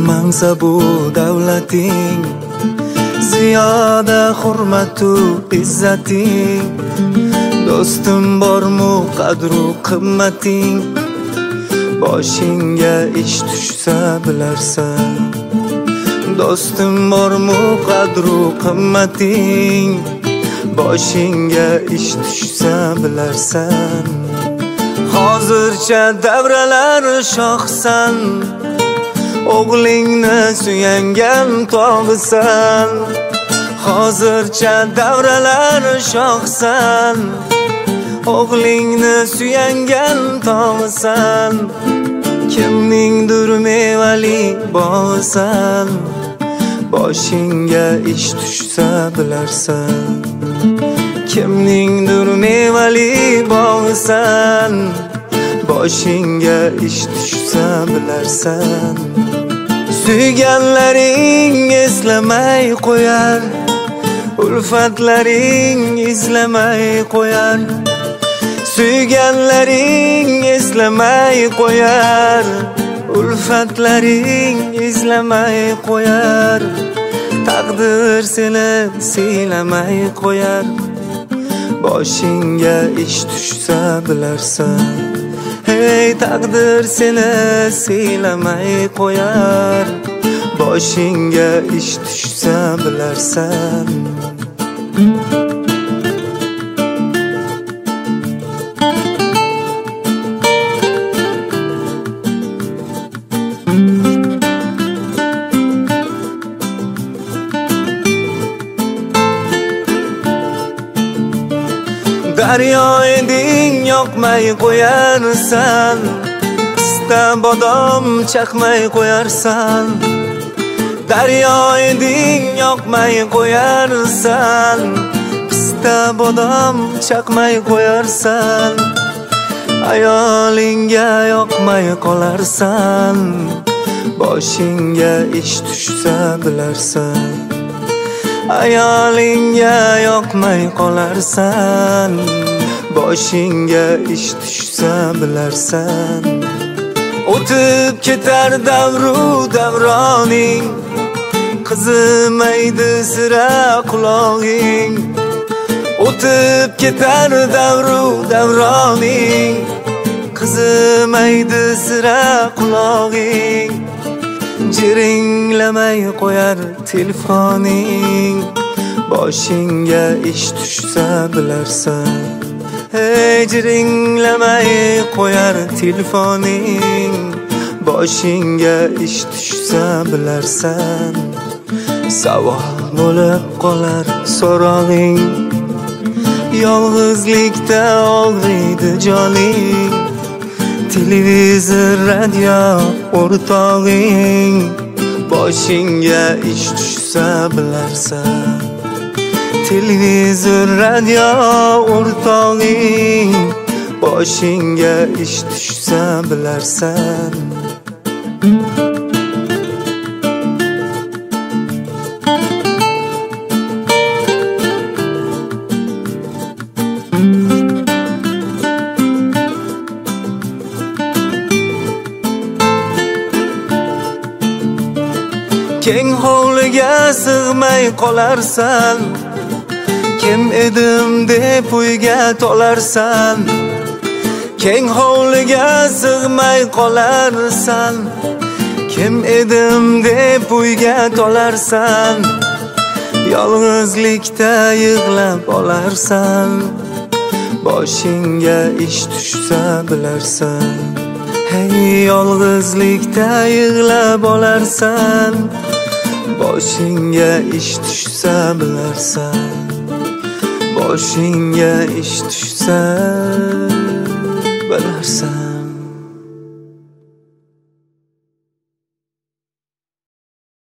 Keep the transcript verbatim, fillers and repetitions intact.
mansabu davlating, ziyoda hurmatu izzating, do'stim bormu qadru qimmating, boshingga ish tushsa bilarsan. Do'stim bormu qadru qimmating, boshingga ish tushsa bilarsan. Hozircha davralar shohsan, o'g'lingni suyangan tog'isan. Hozircha davralar shohsan, o'g'lingni suyangan tog'isan. Kimningdir mevali bog'isan, boshingga ish tushsa bilarsan. Kimningdir mevali bog'isan, boshingga ish tushsa bilarsan. Suyganlaring eslamay qo'yar, ulfatlaring izlamay qo'yar. Suyganlaring eslamay qo'yar, ulfatlaring izlamay qo'yar. Taqdir seni siylamay qo'yar, boshingga ish tushsa bilarsan. Hey, taqdir seni siylamay qo'yar, boshingga ish tushsa bilarsan. Daryo eding, yoqmay qo'yarsan, pista bodom chaqmay qo'yarsan. Daryo eding, yoqmay qo'yarsan, pista bodom chaqmay qo'yarsan. Ayolingga yoqmay qolarsan, boshingga ish tushsa bilarsan. Ayolingga yoqmay qolarsan, boshingga ish tushsa bilarsan. O'tib ketar davru davroning, qizimaydi sira qulog'ing. O'tib ketar davru davroning, qizimaydi sira qulog'ing. Jiringlamay qo'yar telefoning, boshingga ish tushsa bilarsan. Hey, jiringlamay qo'yar telefoning, boshingga ish tushsa bilarsan. Savol bo'lib qolar so'rog'ing, yolg'izlikda og'riydi joning. Televizor, radio o'rtog'ing, boshingga ish tushsa bilarsan. Televizor, radio o'rtog'ing, boshingga ish tushsa bilarsan. Keng hovliga sig'may qolarsan, kim edim deb uyga tolarsan. Keng hovliga sig'may qolarsan, kim edim deb uyga tolarsan. Yolg'izlikda yig'lab olarsan, boshingga ish tushsa bilarsan. Hey, yolg'izlikda yig'lab olarsan, boshingga ish tushsa bilarsan. Boshingga ish tushsa bilarsan.